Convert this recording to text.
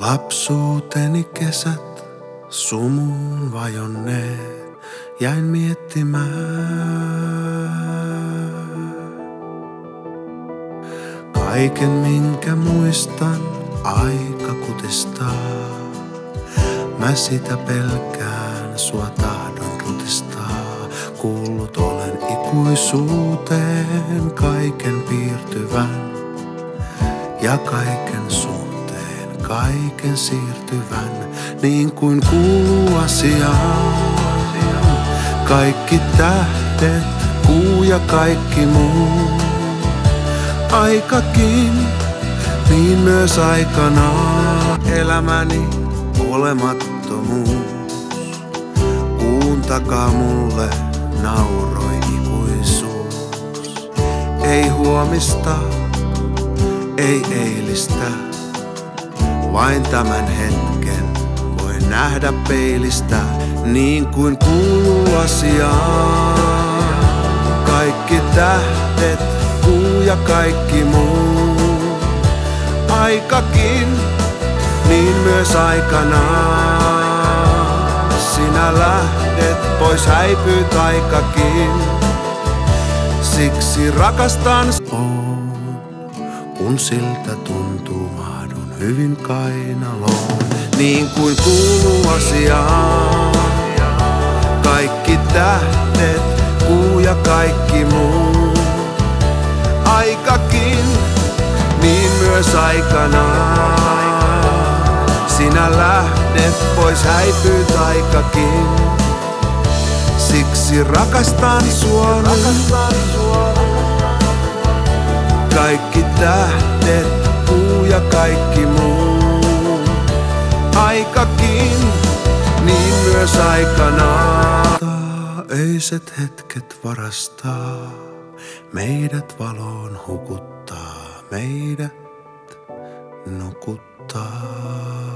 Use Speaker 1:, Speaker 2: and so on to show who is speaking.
Speaker 1: Lapsuuteni kesät sumuun vajonneet, jäin miettimään. Kaiken minkä muistan, aika kutistaa. Mä sitä pelkään, sua tahdon rutistaa. Kuullut olen ikuisuuteen, kaiken piirtyvän ja kaiken suhteen, kaiken siirtyvän, niin kuin kuuluu asiaan. Kaikki tähdet, kuu ja kaikki muu, aikakin, niin myös aikanaan. Elämäni olemattomuus, kuun takaa mulle nauroi ikuisuus. Ei huomista, ei eilistä, vain tämän hetken voi nähdä peilistä, niin kuin kuuluu asiaan. Kaikki tähdet, kuu ja kaikki muu, aikakin, niin myös aikanaan. Sinä lähdet, pois häipyy taikakin, siksi rakastan. Kun siltä tuntuu, mahdun hyvin kainaloon, niin kuin kuuluu asiaan. Kaikki tähdet, kuu ja kaikki muu, aikakin, niin myös aikanaan. Sinä lähdet, pois häipyy taikakin, siksi rakastan sua. Kaikki tähdet, kuu ja kaikki muu, aikakin, niin myös aikanaan. Öiset hetket varastaa, meidät valoon hukuttaa, meidät nukuttaa.